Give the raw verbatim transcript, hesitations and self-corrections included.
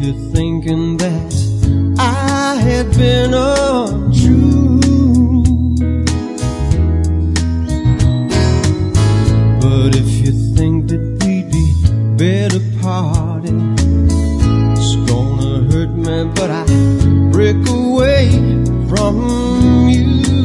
you're thinking that I had been untrue, but if you think that we'd be better parted, it's gonna hurt me, but I break away from you.